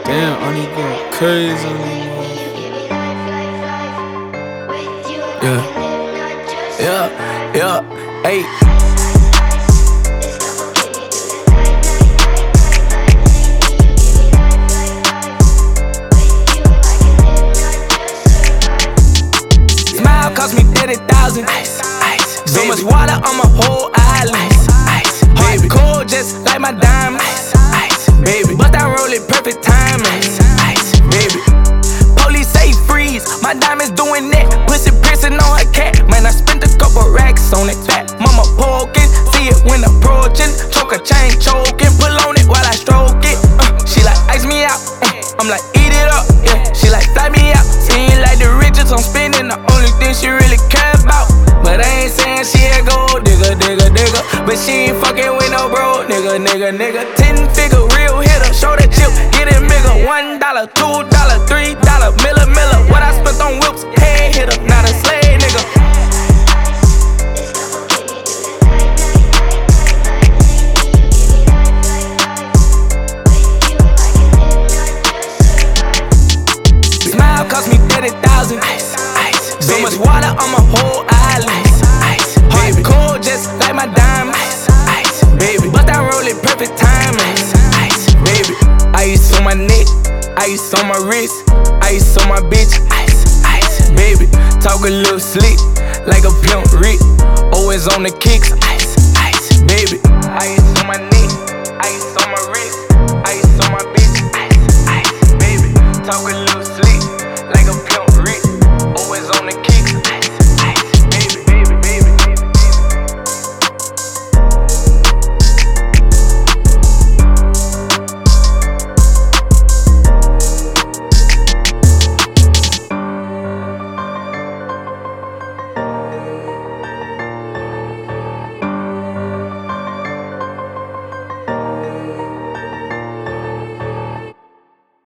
Damn, I need going crazy on these motherfuckers. Yeah, hey. Smile cost me 30,000. So much water on my whole island. Hard cold just like my diamonds. Baby, but I roll it perfect timing. Baby, police say freeze. My diamonds doing that. Pussy pressing on her cat. Man, I spent a couple racks on it. Fat mama poking. See it when approaching. Choke a chain choking. Pull on it while I stroke it. She like ice me out. I'm like eat it up. Yeah, she like fly me out. Seem like the riches I'm spending. The only thing she really care about. But I ain't saying she a gold digger. But she ain't fucking with no bro, nigga. 10-figure real hitter, show that chip, get it bigger. $1, $2, $3, miller. What I spent on whips, head hitter, not a slave, nigga. Smile cost me 30,000. So much water on my whole island. Hard cold just like my diamonds. Baby, but I roll it perfect timing. Baby, ice on my neck, ice on my wrist, ice on my bitch. Baby, talk a little slick like a pimp Rick. Always on the kicks.